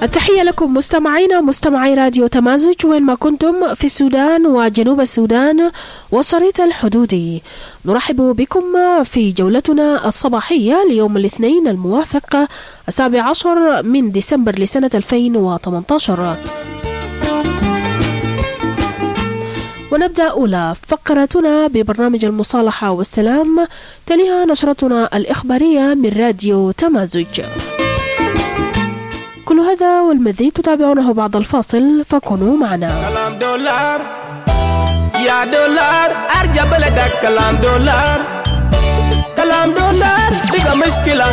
التحية لكم مستمعي راديو تمازج وين ما كنتم في السودان وجنوب السودان والشريط الحدودي. نرحب بكم في جولتنا الصباحية ليوم الاثنين الموافق 17 من ديسمبر لسنة 2018. ونبدأ أولى فقرتنا ببرنامج المصالحة والسلام، تليها نشرتنا الإخبارية من راديو تمازج. كل هذا والمزيد تتابعونه بعد الفاصل، فكونوا معنا. كلام دولار يا دولار أرجع بلدك، كلام دولار كلام دولار بقى مشكلة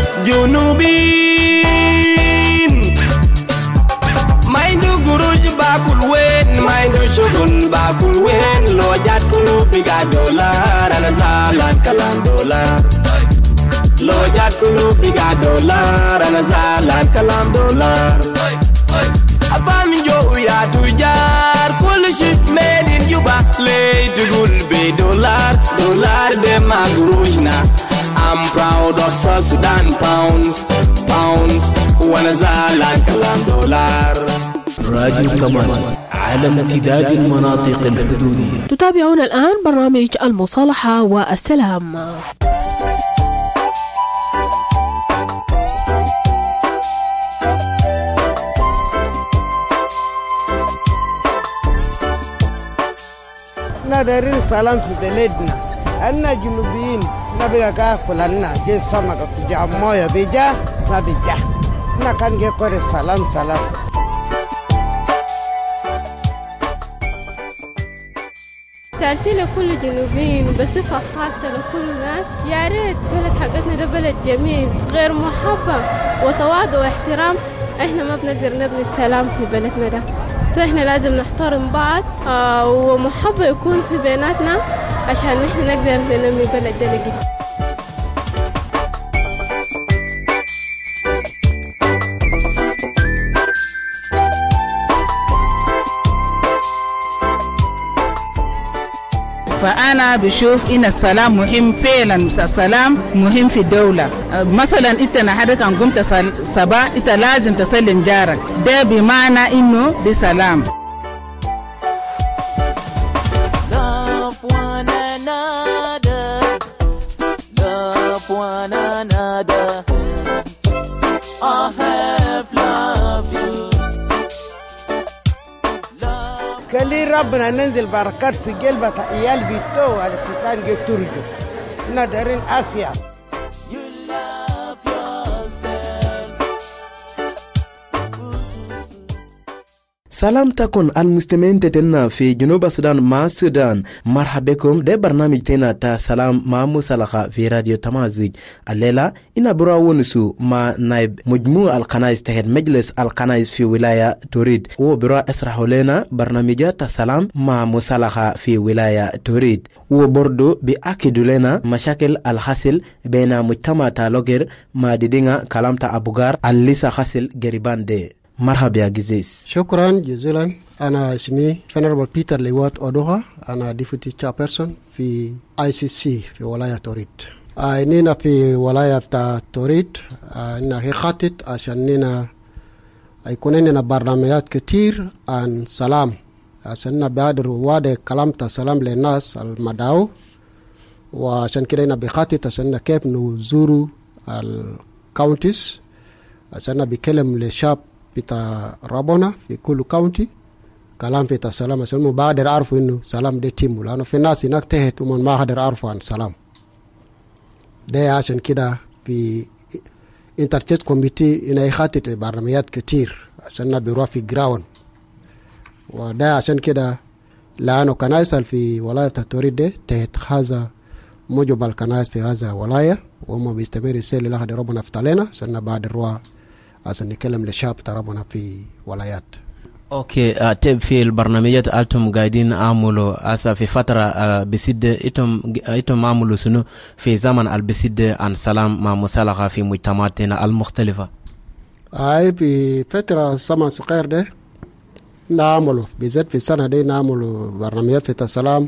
جنوبين، ما عنده قروش باكل وين، ما عنده شغل باكل وين، لو جات كله بقى دولار. أنا زعلان كلام دولار، لو جات كله بقى دولار. أنا زعلان كلام دولار. أفهم جو يا تجار كل شيء made in Juba، ليه تقول بدولار؟ دولار ده ما قروشنا. I'm proud of South Sudan pounds وأنا زعلان كلام دولار. راديو تمازج على امتداد المناطق الحدودية. تتابعون الآن برنامج المصالحة والسلام. نادرين السلام في بلدنا، أنا جنوبيين نبي كافلنا جي سمك في جامويا بيجا ما بيجا، نكان جي كوري سلام. سألتي لكل جنوبيين بصفة خاصة لكل الناس، يا ريت بلد حقتنا ده بلد جميل غير محبة وتواضع واحترام، احنا ما بنقدر نبني السلام في بلدنا ده. فاحنا لازم نحترم بعض ومحبة يكون في بيناتنا عشان نحن نقدر ننمي بلد ده لقيت. فأنا بشوف إن السلام مهم فعلا، السلام مهم في الدولة. مثلا إنت نحدك أن قمت صباح إنت لازم تسلم جارك، ده بمعنى إنه دي سلام. كلي ربنا ننزل بركات في قلبة عيال بيتو على ستان جتورجو، نادرين عافية. سلام تكون المستمعين تتنا في جنوب السودان مع السودان. مرحبا بكم ده برنامج تنا تا سلام مع مصالحة في راديو تمازج. الليلة إنا براونسو مع نائب مجموع القنايس تحت مجلس القنايس في ولاية توريد، وبرا اسرحوا لنا برنامجات سلام مع مصالحة في ولاية توريد، وبردو بأكدوا لنا مشاكل الحاصل بين مجتمع تالوغير مع ديدينا كلامتا أبوغار الليسا حاصل قريبان دي. مرحبا يا جزيز. شكرا جزيلا. أنا اسمي فنربل بيتر ليوات أودوها، أنا ديفوتي تشابرسون في ICC في ولاية توريد. إننا في ولاية توريد إننا هي خطط عشان إننا يكون لنا برنامجات كتير عن سلام، عشان نبادر وعد كلامتا سلام للناس المدعو، وعشان كده إننا بخطط عشان كيف نزوروا الكاونتيز عشان بيكلم للشعب بتاع ربنا في كل كاونتي كلام في السلام، عشان مبادر عارفوا انه سلام ده تيم، لانه في ناس هناك تحت ومن ما حد عارفوا عن سلام ده. عشان كده في انترتشيت كوميتي انه يخطط برنامجات كتير عشان بيروح في جراوند، وده عشان كده لانه كنايس في ولايه توريد ده تحت هذا مجمل كنايس في هذا ولايه، وهم بيستمر يسير لحد ربنا فتالنا عشان بعد الروا عشان نتكلم للشعب تربنا في ولايات. اوكي. تب في البرنامجات أنتم قاعدين عملوا اسا في فتره بسد ايتم عملوا سنو في زمن البسد عن سلام مع مصالحه في مجتمعاتنا المختلفه. في فتره زمن صغير ده نعملوا بالذات في السنه دي نعملوا برنامجات في السلام،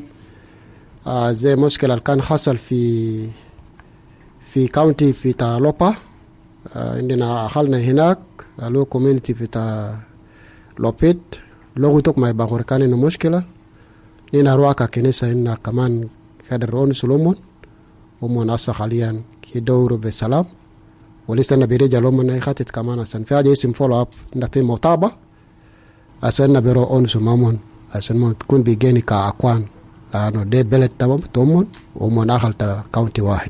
زي مشكله كان حصل في كاونتي في تالوبا عندنا أخلنا هناك لو كوميونتي بتاع لوبيت لو توك ما يبغى كان إنه مشكلة نينا رواكا كنيسة إننا كمان كدرون سلومون ومن أصلا حاليا يدوروا بالسلام ولسه نبيرجع لهم نخاتت كمان عشان في حاجة اسم فولو أب نتي متابعة عشان نبيرو أونسو مامون عشان ما تكون بيجيني كأكوان لأنه ده بلد تمام تومون ومن أهل تا كاونتي واحد.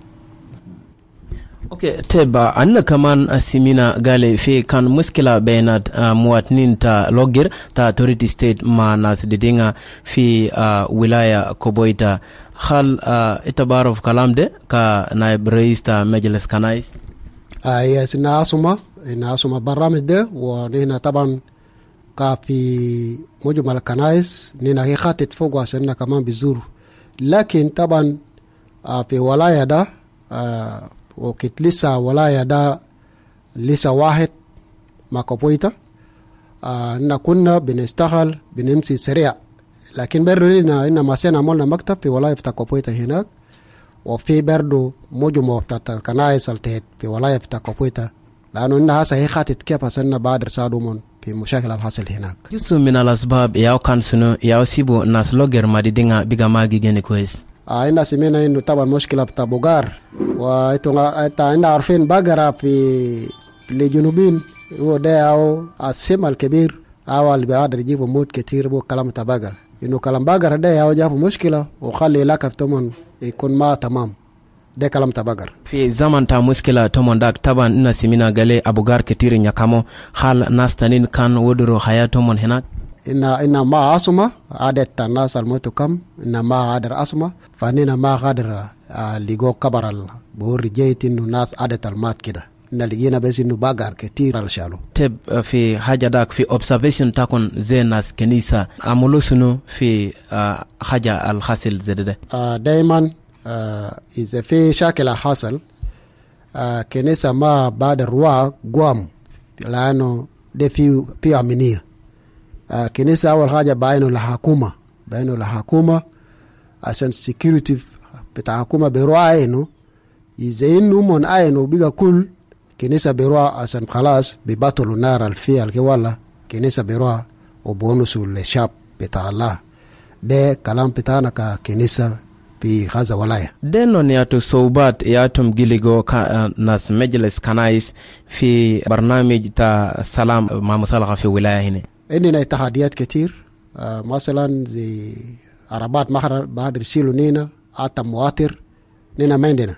اوكي تبا عندنا كمان سيمينا قال في كان مشكله بين مواطنين تا لوجر تا توريتي ستيت مع ناس دينغا في ولايه كوبويتا خل اتبارف كلام ده كنائب رئيس تا مجلس كنايس يس ناسما برامج ده ونحن طبعا في مجمع الكنايس نحن خاتت فوق عشان كمان بزور لكن طبعا في ولايه ده وكت لسه ولاية دا لسه واحد ما كوبويتا كنا بنستغل بنمشي سريع لكن برضو إننا مسينا عملنا مكتب في ولاية بتاع كوبويتا هناك وفي برضو مجموعة بتاع الكنائس التهت في ولاية بتاع كوبويتا لأنه إنها هسه هي خاتت كيف هسنا بعد رسالهم في مشاكل الحاصل هناك. يسو من الأسباب ياو كان سنو ياو سيبو ناس لوجر ما دينغا بيغا ماجي جيني كويس. عندنا سمينا إنه طبعا مشكلة بتاع بوغار وعندنا عارفين بقرة في الجنوبين هو ده أو السم الكبير أو اللي بيقدر يجيبوا موت كتير بو كلام بتاع بقرة إنه كلام بقرة ده أو جابوا مشكلة وخلي لك فتمن يكون ما تمام ده كلام بتاع بقرة في زمن تا مشكلة تمن داك طبعا إن سمينا قالي أبوغار كتير نيكامو خال ناس تانين كان ودرو حياتهم هناك إن ما عاصمة عادت الناس الموت كم إن ما عادر عاصمة فانينا ما قادر لقوا كبر بور جيت إنه ناس عادت المات كده إن لقينا بس إنه باقر كتير على شالو تب في حاجة داك في observation تكون زي ناس كنيسة عملوا سنو في حاجة الحاصل زي ده دايما إذا في شكل حاصل كنيسة ما بعد الروا قوام لأنه ده في أمنية كنيسة أول حاجة باينو لحكومة عشان security بتاع حكومة بروا إنه إذا إنه من إنه بيجا كل كنيسة بروا عشان خلاص ببطلوا نار الفيل كوالا كنيسة بروا وبونسوا للشعب بتاع الله ده كلام بتاعنا ككنيسة في هذا ولاية. دينو نياتو صوبات ياتم جيليغو ناس مجلس كنايس في برنامج تا سلام مع مصالحة في ولاية هنا. عندنا تحديات كتير مثلا زي عربات محر بعد رسيلو نينا عطا مواتر نينا ما عندنا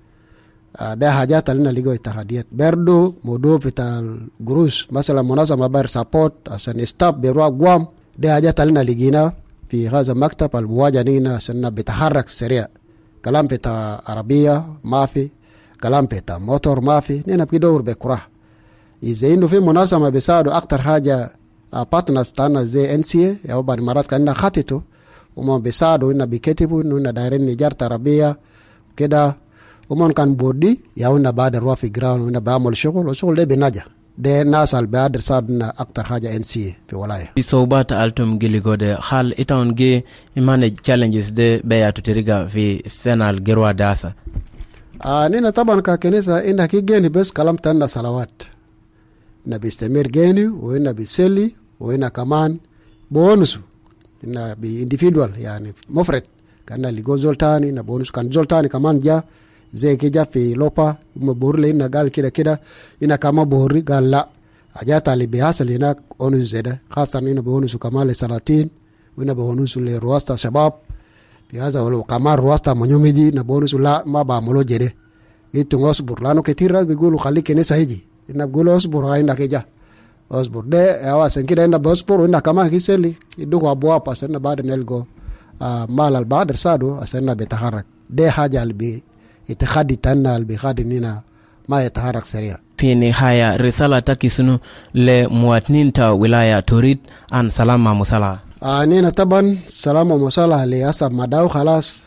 ده حاجات لنا لقوا تحديات برضو موضوع بتاع الجروس مثلا منظمة بار سابورت عشان استاب بروا قوام ده حاجات لنا لقينا في هذا مكتب المواجهة نينا عشان بتحرك سريع كلام بتاع عربية ما في كلام بتاع موتور ما في نينا بيدور بكرة إذا إنه في منظمة بيساعدوا أكتر حاجة بارتنرز بتاعنا زي NCA أو بعض المرات كنا خاتته وما بيساعدوا إننا بيكتبوا إننا دايرين نجارة عربية كده وما كان بودي ياونا بعد الروا في جراوند وإننا بعمل شغل والشغل ده بنجح ده الناس اللي بيقدر يساعدنا أكتر حاجة NCA في ولاية. بصوبات ألتم جيليغو ده خال إتاون جي إيمان challenges ده بياتو تريغا في السنة الجروا داسا. نينا طبعا ككنيسة إنها كي جيني بس كلام تنا صلوات. إنها بيستمر جيني وإنها بيسلي وإنها كمان بونسو إنها بإنديفيدوال يعني مفرد كان اللي جو زولتاني إنها بونسو كان زولتاني كمان جا زي كي جا في لوبا مبورلي إنها قال كده كده إنها كمان بوري قال لا حاجات اللي بيحصل هناك أونس زيادة خاصة إنها بونسو كمان لسلاطين وإنها بونسو لرواستا شباب في هذا ولو كمان رواستا منيوميجي إنها بونسو لا ما بعملوا جده إنتوا أصبر لأنه كتير ناس بيقولوا خليك كنيسة هيجي إنها بيقولوا أصبر هاي إنها كجا أصبر ده أواسن كده إنها بصبر وإنها كمان كيسلي يدوكوا أبواب عشان بعد نلقوا مال البعض رسادو عشان بيتحرك ده حاجة اللي بيتخدي تنا اللي بيخدي إننا ما يتحرك سريع. في نهاية رسالة تكيسنو لمواطنين تا ولاية توريد عن سلام مع مصالحة. نينا طبعا سلام ومصالحة لأسف مداو خلاص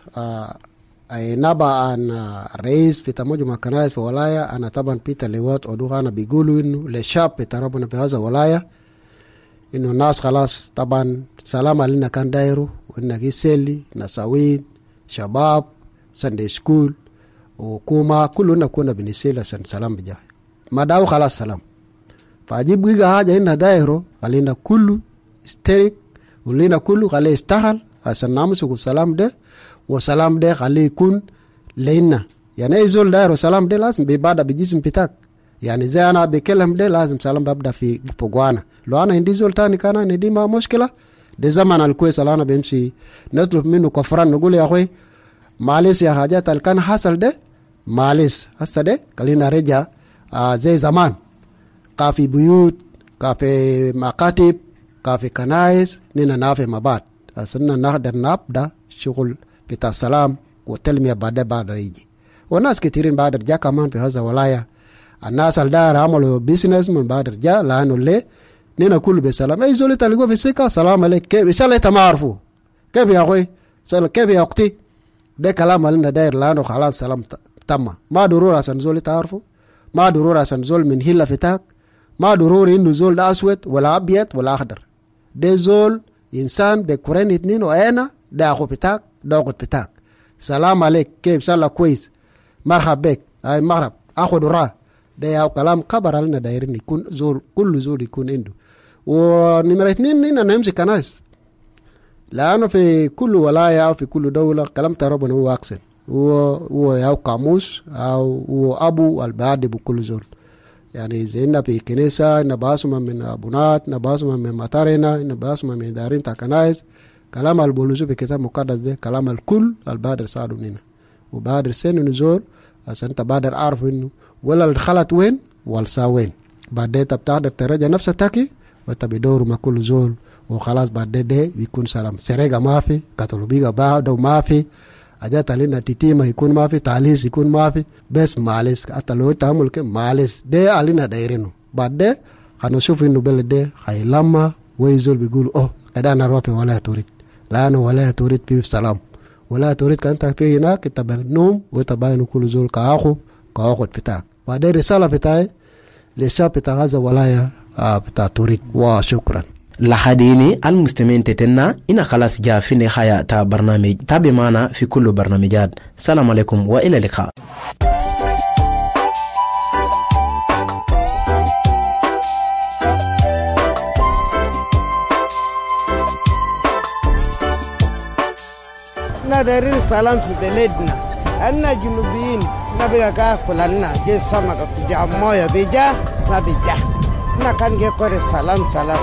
نبا عن رئيس في تموجم كنائس في ولاية أنا طبعا بيتر ليوات أدوها أنا بيقولوا إنه للشعب بتربنا في هذا ولاية إنه الناس خلاص طبعا سلام علينا كان دايرو وإنه يسلي نساوين شباب سندي سكول وكوما كلنا كنا بنسيل عشان سلام بجاه ما داو خلاص سلام. فأجيب بقى حاجة هنا دايرو خلينا كله يسترك ولينا كله خليه يستاهل عشان نمسك السلام ده، وسلام ده خليه يكون لينا. يعني أي زول دايرو سلام ده لازم بيبادأ بجسم بتاعك. يعني زي أنا بكلم ده لازم سلام ببدأ في بقوانا. لو أنا عندي زول تاني كان عندي ما مشكلة، ده زمان الكويس اللي أنا بمشي نطلب منه كفران نقول يا أخوي معلش يا حاجات اللي كان حصل ده معلش هسه ده خلينا نرجع زي زمان. كافي بيوت، كافي مكاتب، كافي كنايس، نينا نافي مبات عشان نقدر نبدأ شغل بتاع السلام والتلمية بعد يجي. وناس كثيرين بعد رجع كمان في هذا ولاية. الناس اللي دار عملوا بيزنس من بعد رجع لأنه ليه نينا كله بسلام. أي زول تلقوا في السكة سلام عليك كيف إن شاء الله ما عرفوا كيف يا أخوي كيف يا أختي. ده كلام اللي داير لأنه خلاص سلام تم. ما ضروري عشان زول تعرفوا، ما ضروري عشان زول من هلا فتاك، ما ضروري إنه زول ده أسود ولا أبيض ولا أخضر. ده زول إنسان بكورين اتنين وأنا ده أخو فتاك ده أخو فتاك. سلام عليك كيف سلا كويس مرحب بك أي مرحب أخو درا. ده يا كلام كبر لنا دايرين يكون زول كل زول يكون عنده. ونمرة اتنين إننا نمسك كنايس، لأنه في كل ولاية في كل دولة كلام ربنا هو أحسن. هو يا قاموس أو هو أبو البعد بكل زول. يعني زينا في كنيسة نباسم من أبونات، نباسم من مطارنا، نباسم من دارين تكنايس. كلام البولوزو في كتاب مقدس ده كلام الكل البادر ساعدوا لنا. وبادر سن نزول عشان تبادر عارف إنه ولا الخلط وين والسا وين. بعد ده تبتقدر ترجع نفسك تاكي وتبدور مع كل زول وخلاص. بعد ده بيكون سلام. سرقة ما في، كاتولوبيغا بعده ما في، أجات علينا تيتيما يكون ما في، تعليس يكون ما في، بس معلش حتى لو تعمل كم معلش ده علينا دايرينه. بعد ده هنشوف إنه بلد ده هيلما ويزول بيقول كده أنا روح في ولاية توريد، لأنه ولاية توريد فيه سلام. ولاية توريد كأنت في هناك تبع نوم وتبعين كل زول كأخو بتاعك. بعد ده رسالة بتاعي للشعب بتاع هذا ولاية بتاع توريد. وشكرا. لحديني المستمعين تتنا إن خلاص جاء في نهاية برنامج تابع معنا في كل برنامجات. السلام عليكم وإلى اللقاء. نادرين سلام في بلدنا. أنا جنوبيين نبي كلنا جي سمك في جامويا بيجا نبيجا نكان جي كوري سلام.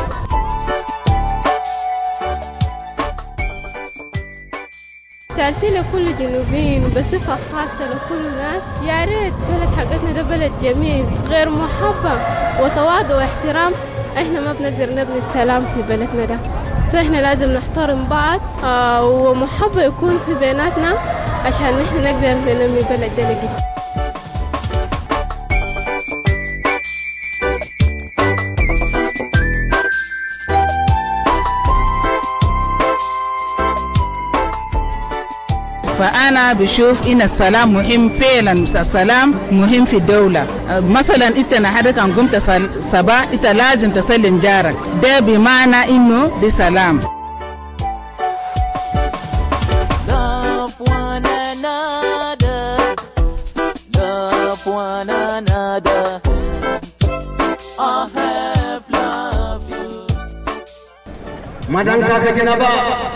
سألت لكل الجنوبيين وبصفة خاصة لكل الناس يا ريت بلد حقتنا ده بلد جميل غير محبة وتواضع واحترام. احنا ما بنقدر نبني السلام في بلدنا ده، فاحنا لازم نحترم بعض ومحبة يكون في بيناتنا عشان نحن نقدر ننمي بلد ده لقيت. فأنا بشوف إن السلام مهم فعلا. السلام مهم في الدولة. مثلا إنت نحدك أن قمت صباح إنت لازم تسلم جارك، ده بمعنى إنه دي سلام. Madam Takakinaba,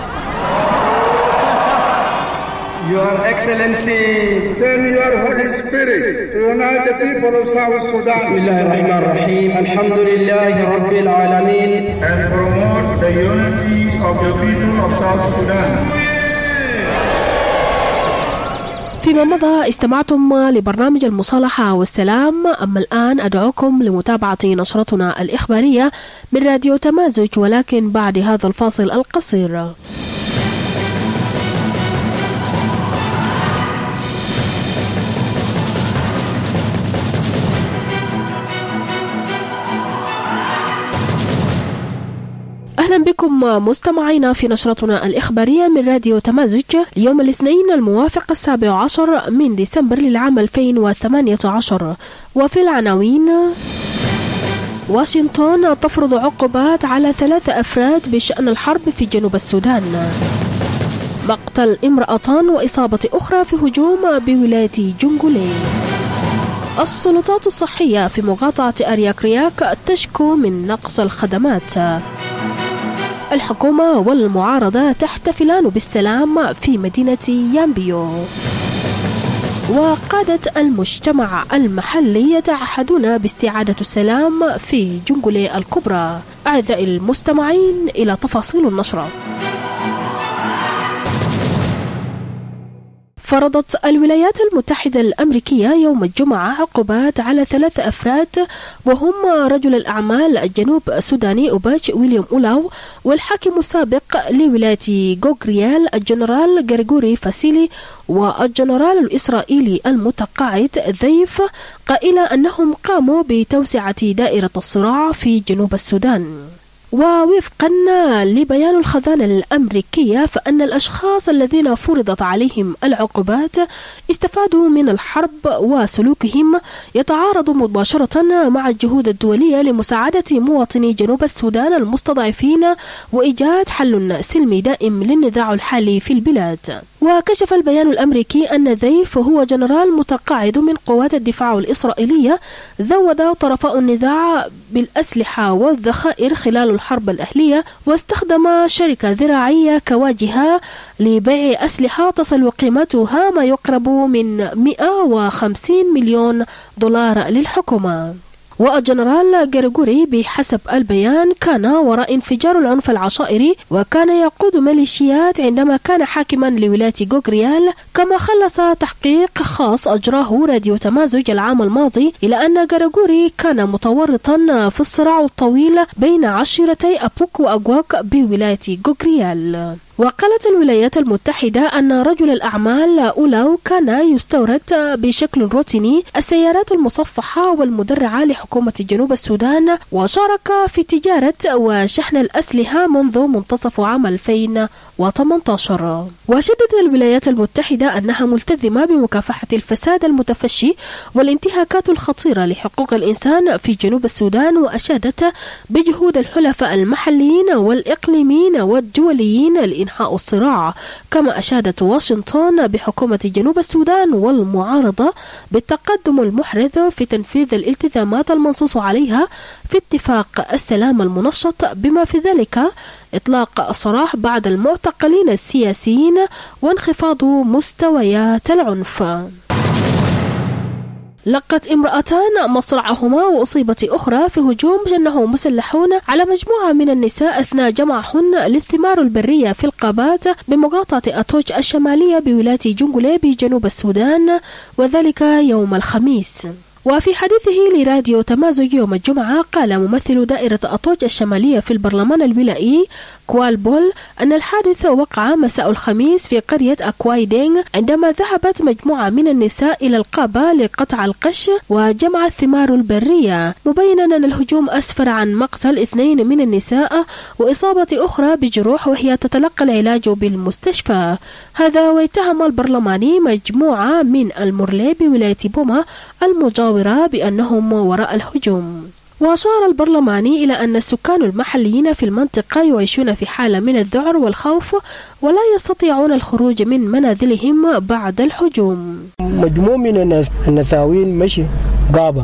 Your Excellency, send your Holy Spirit to unite the people of South Sudan. Bismillahirrahmanirrahim. Alhamdulillahi Rabbil Alameen. And promote the unity of the people of South Sudan. فيما مضى استمعتم لبرنامج المصالحة والسلام. أما الآن أدعوكم لمتابعة نشرتنا الإخبارية من راديو تمازج، ولكن بعد هذا الفاصل القصير. أهلا بكم مستمعينا في نشرتنا الإخبارية من راديو تمازج يوم الاثنين الموافق 17 من ديسمبر للعام 2018. وفي العناوين: واشنطن تفرض عقوبات على 3 أفراد بشأن الحرب في جنوب السودان. مقتل امرأتان وإصابة أخرى في هجوم بولاية جنغولي. السلطات الصحية في مقاطعة أرياكرياك تشكو من نقص الخدمات. الحكومة والمعارضة تحتفلان بالسلام في مدينة يامبيو. وقادة المجتمع المحلي يتعهدون باستعادة السلام في جنجولي الكبرى. أعزائي المستمعين، إلى تفاصيل النشرة. فرضت الولايات المتحدة الأمريكية يوم الجمعة عقوبات على 3 أفراد، وهم رجل الأعمال الجنوب السوداني أوباج ويليام أولاو، والحاكم السابق لولاية غوغريال الجنرال غريغوري فاسيلي، والجنرال الإسرائيلي المتقاعد ذيف، قائلا أنهم قاموا بتوسعة دائرة الصراع في جنوب السودان. ووفقا لبيان الخزانة الأمريكية، فأن الأشخاص الذين فرضت عليهم العقوبات استفادوا من الحرب وسلوكهم يتعارض مباشرة مع الجهود الدولية لمساعدة مواطني جنوب السودان المستضعفين وإيجاد حل سلمي دائم للنزاع الحالي في البلاد. وكشف البيان الأمريكي أن ذيف هو جنرال متقاعد من قوات الدفاع الإسرائيلية ذود طرفاء النزاع بالأسلحة والذخائر خلال الحرب الأهلية، واستخدم شركة زراعية كواجهة لبيع أسلحة تصل قيمتها ما يقرب من 150 مليون دولار للحكومة. والجنرال غريغوري بحسب البيان كان وراء انفجار العنف العشائري، وكان يقود ميليشيات عندما كان حاكما لولاية غوغريال. كما خلص تحقيق خاص أجراه راديو تمازج العام الماضي إلى أن غريغوري كان متورطا في الصراع الطويل بين عشيرتي أبوك وأغواك بولاية غوغريال. وقالت الولايات المتحدة أن رجل الأعمال أولاو كان يستورد بشكل روتيني السيارات المصفحة والمدرعة لحكومة جنوب السودان، وشارك في تجارة وشحن الأسلحة منذ منتصف عام 2018. وشددت الولايات المتحدة أنها ملتزمة بمكافحة الفساد المتفشي والانتهاكات الخطيرة لحقوق الإنسان في جنوب السودان، وأشادت بجهود الحلفاء المحليين والإقليميين والدوليين لإنهاء الصراع. كما أشادت واشنطن بحكومة جنوب السودان والمعارضة بالتقدم المحرز في تنفيذ الالتزامات المنصوص عليها في اتفاق السلام المنشط، بما في ذلك إطلاق السراح بعد المعتقلين السياسيين وانخفاض مستويات العنف. لقت امرأتان مصرعهما وأصيبت أخرى في هجوم جنه مسلحون على مجموعة من النساء أثناء جمعهن للثمار البرية في القابات بمقاطعة أتوج الشمالية بولاية جنجولي بجنوب السودان، وذلك يوم الخميس. وفي حديثه لراديو تمازج يوم الجمعة، قال ممثل دائرة أتوج الشمالية في البرلمان الولائي كوال بول أن الحادث وقع مساء الخميس في قرية أكواي دينغ، عندما ذهبت مجموعة من النساء إلى القابة لقطع القش وجمع الثمار البرية، مبينا أن الهجوم أسفر عن مقتل 2 من النساء وإصابة أخرى بجروح وهي تتلقى العلاج بالمستشفى. هذا ويتهم البرلماني مجموعة من المورلي بولاية بوما المجاورة بأنهم وراء الهجوم. وأشار البرلماني إلى أن السكان المحليين في المنطقة يعيشون في حالة من الذعر والخوف ولا يستطيعون الخروج من منازلهم بعد الهجوم. مجموعة من النساوين مشي غابة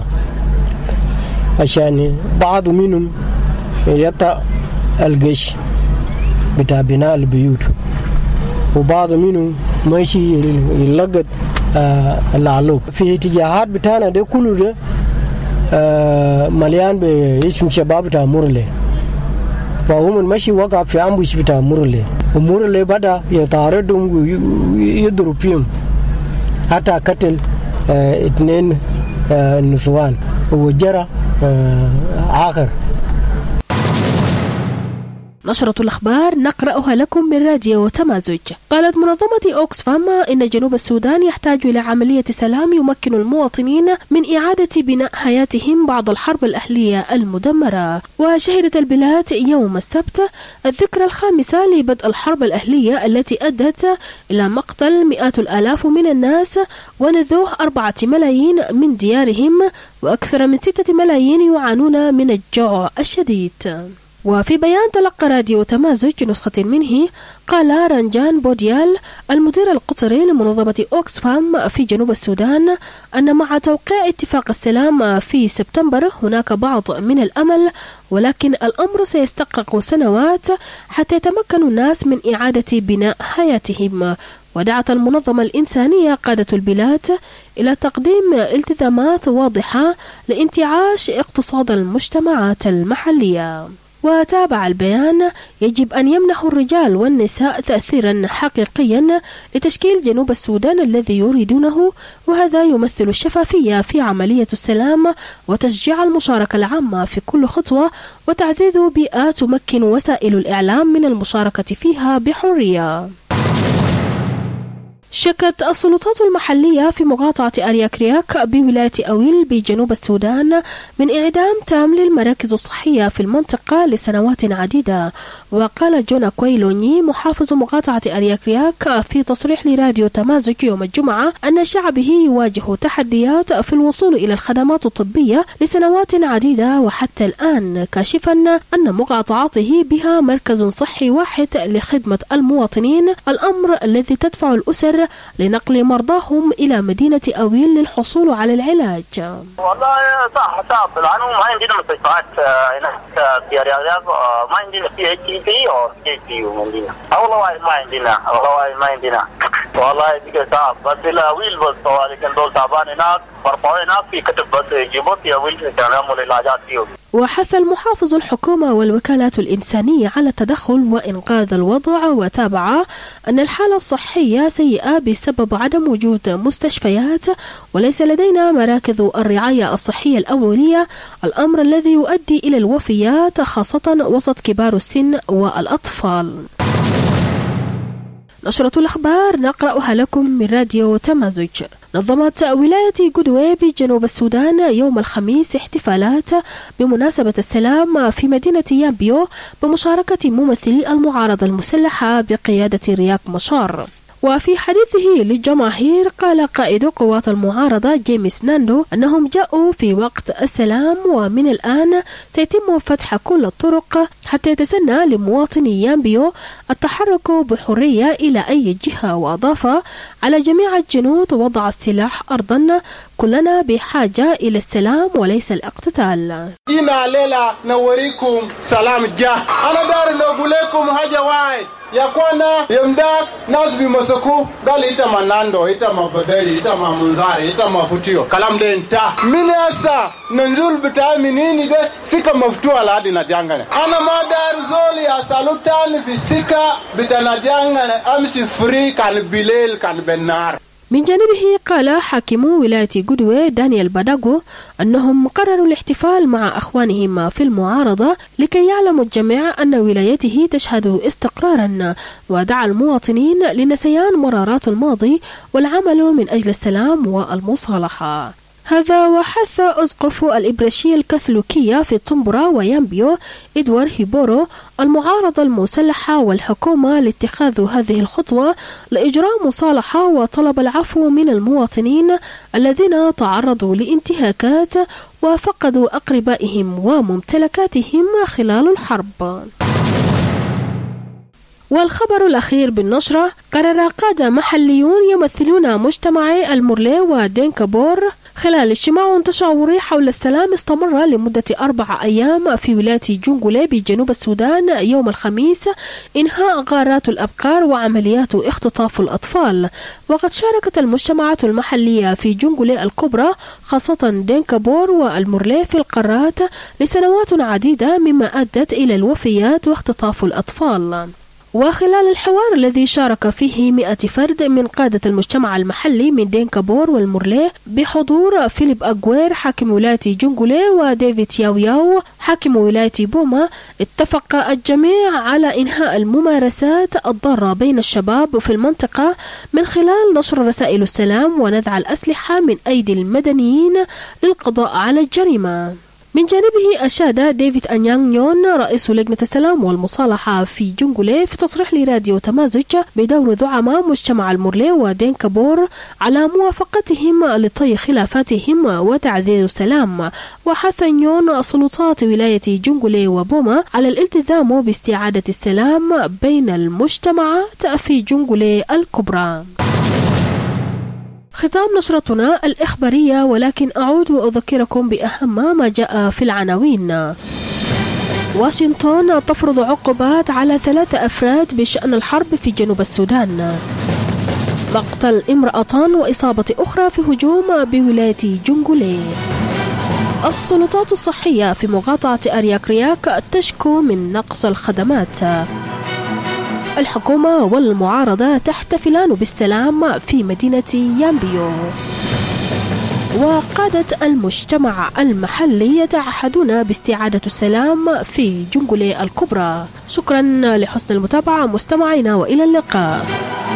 عشان بعض منهم يطأ القش بتاع بناء البيوت، وبعض منهم ماشي يلقط العلوق في اتجاهات بتاعنا ده كله ده مليان باسم شباب بتاع مورلي، فهم المشي وقع في أمبوش بتاع مورلي، ومورلي بدأ يطاردهم ويضرب فيهم حتى قتل 2 نسوان وجرى آخر. نشرة الأخبار نقرأها لكم من راديو تمازج. قالت منظمة أوكسفام إن جنوب السودان يحتاج إلى عملية سلام يمكن المواطنين من إعادة بناء حياتهم بعد الحرب الأهلية المدمرة. وشهدت البلاد يوم السبت الذكرى الخامسة لبدء الحرب الأهلية التي أدت إلى مقتل مئات الآلاف من الناس ونذوح 4 ملايين من ديارهم، وأكثر من 6 ملايين يعانون من الجوع الشديد. وفي بيان تلقى راديو تمازج نسخة منه، قال رنجان بوديال المدير القطري لمنظمة أوكسفام في جنوب السودان أن مع توقيع اتفاق السلام في سبتمبر هناك بعض من الأمل، ولكن الأمر سيستغرق سنوات حتى يتمكن الناس من إعادة بناء حياتهم. ودعت المنظمة الإنسانية قادة البلاد إلى تقديم التزامات واضحة لانتعاش اقتصاد المجتمعات المحلية. وتابع البيان: يجب أن يمنح الرجال والنساء تأثيرا حقيقيا لتشكيل جنوب السودان الذي يريدونه، وهذا يمثل الشفافية في عملية السلام وتشجيع المشاركة العامة في كل خطوة وتعزيز بيئة تمكن وسائل الإعلام من المشاركة فيها بحرية. شكت السلطات المحلية في مقاطعة أرياكرياك بولاية أويل بجنوب السودان من انعدام تام للمراكز الصحية في المنطقة لسنوات عديدة. وقال جونا كويلوني محافظ مقاطعة أرياكرياك في تصريح لراديو تمازج يوم الجمعة أن شعبه يواجه تحديات في الوصول إلى الخدمات الطبية لسنوات عديدة وحتى الآن، كاشفا أن مقاطعته بها مركز صحي واحد لخدمة المواطنين، الأمر الذي تدفع الأسر لنقل مرضاهم إلى مدينة أويل للحصول على العلاج. والله صعب لأنه ما عندنا مستشفيات هناك في أرياك، ما عندنا في HCP أو CHU عندنا، والله ما عندنا والله بيجي صعب. بس إلى أويل بس لكن دول تعبان هناك برفعوا هناك في كتب بس يجيبوا في أويل عشان يعملوا العلاجات فيهم. وحث المحافظ الحكومة والوكالات الإنسانية على التدخل وإنقاذ الوضع، وتابع أن الحالة الصحية سيئة بسبب عدم وجود مستشفيات وليس لدينا مراكز الرعاية الصحية الأولية، الأمر الذي يؤدي إلى الوفيات خاصة وسط كبار السن والأطفال. نشرة الأخبار نقرأها لكم من راديو تمازج. نظمت ولاية قدوة بجنوب السودان يوم الخميس احتفالات بمناسبة السلام في مدينة يامبيو بمشاركة ممثلي المعارضة المسلحة بقيادة رياك مشار. وفي حديثه للجماهير قال قائد قوات المعارضة جيمس ناندو أنهم جاءوا في وقت السلام، ومن الآن سيتم فتح كل الطرق حتى يتسنى لمواطني يامبيو التحرك بحرية إلى أي جهة. وأضاف: على جميع الجنود وضع السلاح أرضا، كلنا بحاجة إلى السلام وليس الاقتتال. جينا ليلة نوريكم سلام جاه. أنا دار نقول لكم حاجة واحد يا كوانا يمداك ناس بمسكو قال إتما ناندو إتما بدري إتما منظاري إتما فتيو كلام ده انت من أسا ننزل بتاع منيني ده سكا مفتوح لادي نجانغنا. أنا ما دار زولي أسالوتاني في سكا بتاع نجانغنا أمشي فري كان بليل كان بالنار. من جانبه قال حاكم ولاية قدوة دانيال باداغو أنهم قرروا الاحتفال مع أخوانهم في المعارضة لكي يعلم الجميع أن ولايته تشهد استقرارا، ودعا المواطنين لنسيان مرارات الماضي والعمل من أجل السلام والمصالحة. هذا وحث أسقف الإبراشية الكاثوليكية في طنبرة ويامبيو إدوار هيبورو المعارضة المسلحة والحكومة لاتخاذ هذه الخطوة لإجراء مصالحة وطلب العفو من المواطنين الذين تعرضوا لانتهاكات وفقدوا أقربائهم وممتلكاتهم خلال الحرب. والخبر الأخير بالنشرة: قرر قادة محليون يمثلون مجتمعي المورلي ودينكابور خلال اجتماع تشاوري حول السلام استمر لمدة 4 أيام في ولاية جونغولي بجنوب السودان يوم الخميس إنهاء غارات الأبقار وعمليات اختطاف الأطفال. وقد شاركت المجتمعات المحلية في جونغولي الكبرى خاصة دينكابور والمورلي في القارات لسنوات عديدة، مما أدت إلى الوفيات واختطاف الأطفال. وخلال الحوار الذي شارك فيه 100 فرد من قادة المجتمع المحلي من دينكابور والمورلي بحضور فيليب أغوير حاكم ولاية جونغولي وديفيد ياو حاكم ولاية بوما، اتفق الجميع على إنهاء الممارسات الضارة بين الشباب في المنطقة من خلال نشر رسائل السلام ونزع الأسلحة من أيدي المدنيين للقضاء على الجريمة. من جانبه أشاد ديفيد أنيانغ نيون رئيس لجنة السلام والمصالحة في جونغولي في تصريح لراديو تمازج بدور زعماء مجتمع المورلي ودينكابور على موافقتهم لطي خلافاتهم وتعزيز السلام. وحث نيون سلطات ولاية جونغولي وبوما على الالتزام باستعادة السلام بين المجتمعات في جونغولي الكبرى. ختام نشرتنا الإخبارية، ولكن أعود وأذكركم بأهم ما جاء في العناوين. واشنطن تفرض عقوبات على 3 أفراد بشأن الحرب في جنوب السودان. مقتل امرأتان وإصابة أخرى في هجوم بولاية جونغولي. السلطات الصحية في مقاطعة أرياكرياك تشكو من نقص الخدمات. الحكومة والمعارضة تحتفلان بالسلام في مدينة يامبيو. وقادة المجتمع المحلي يتعهدون باستعادة السلام في جونغولي الكبرى. شكرا لحسن المتابعة مستمعينا، وإلى اللقاء.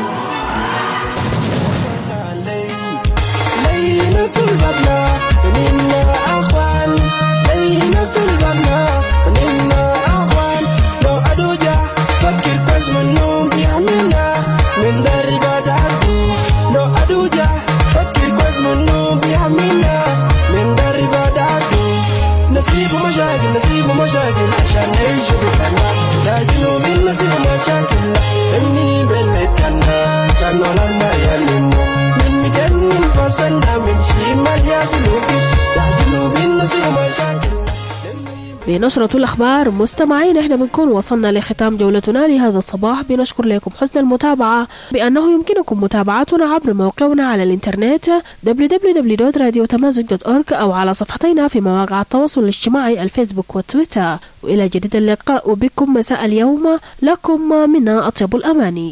نسيب مشاكل عشان نعيش بسلام. لا جنوب نسيب مشاكل إني بلتنا كانوا لنا يلموا من مجنن فصلنا من شمال يا جنوب نسيب مشاكل. بنشرة الأخبار مستمعين، احنا بنكون وصلنا لختام جولتنا لهذا الصباح. بنشكر لكم حسن المتابعة، بأنه يمكنكم متابعتنا عبر موقعنا على الإنترنت www.radiotamazig.org أو على صفحتنا في مواقع التواصل الاجتماعي الفيسبوك والتويتر. وإلى جديد اللقاء بكم مساء اليوم، لكم منا أطيب الأماني.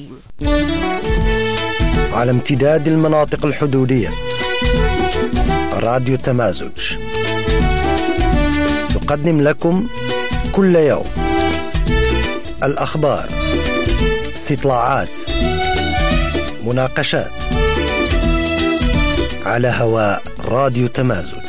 على امتداد المناطق الحدودية، راديو تمازج تقدم لكم كل يوم الأخبار، استطلاعات، مناقشات على هواء راديو تمازج.